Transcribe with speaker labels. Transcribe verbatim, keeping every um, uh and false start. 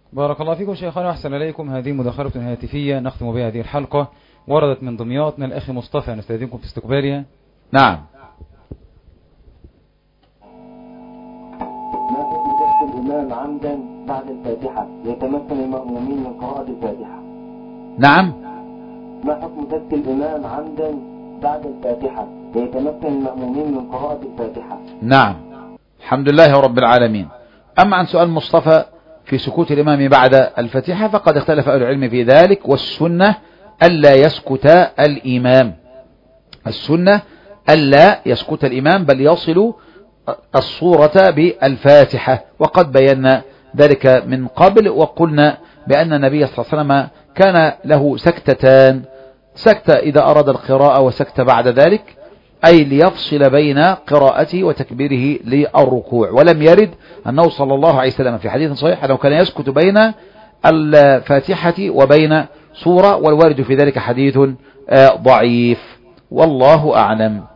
Speaker 1: بارك الله فيكم شيخنا وأحسن إليكم. هذه مداخلة هاتفية نختم بها هذه الحلقة، وردت من دمياط من الأخ مصطفى، نستأذنكم في استقبالها.
Speaker 2: نعم.
Speaker 3: ما حكم ترك الإمام عمدا بعد الفاتحة يتمكن المأمومين من قراءة الفاتحة؟
Speaker 2: نعم.
Speaker 3: ما حكم ترك الإمام عمدا بعد الفاتحة يتمكن المأمومين من قراءة الفاتحة؟
Speaker 2: نعم. الحمد لله رب العالمين. أما عن سؤال مصطفى في سكوت الإمام بعد الفاتحة فقد اختلف أهل العلم في ذلك، والسنة ألا يسكت الإمام، السنة ألا يسكت الإمام بل يصل الصورة بالفاتحة، وقد بينا ذلك من قبل وقلنا بأن النبي صلى الله عليه وسلم كان له سكتتان، سكتة إذا أراد القراءة وسكتة بعد ذلك، أي ليفصل بين قراءته وتكبيره للركوع. ولم يرد أنه صلى الله عليه وسلم في حديث صحيح أنه كان يسكت بين الفاتحة وبين سورة، والوارد في ذلك حديث ضعيف، والله أعلم.